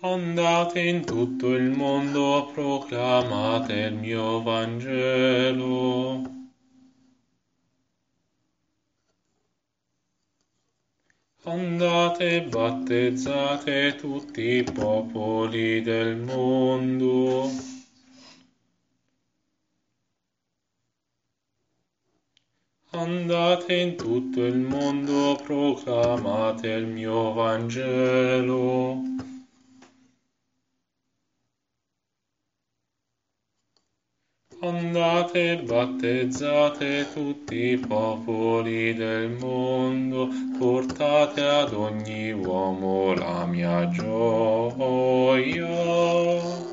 Andate in tutto il mondo, proclamate il mio Vangelo. Andate e battezzate tutti i popoli del mondo. Andate in tutto il mondo, proclamate il mio Vangelo. Andate e battezzate tutti i popoli del mondo, portate ad ogni uomo la mia gioia.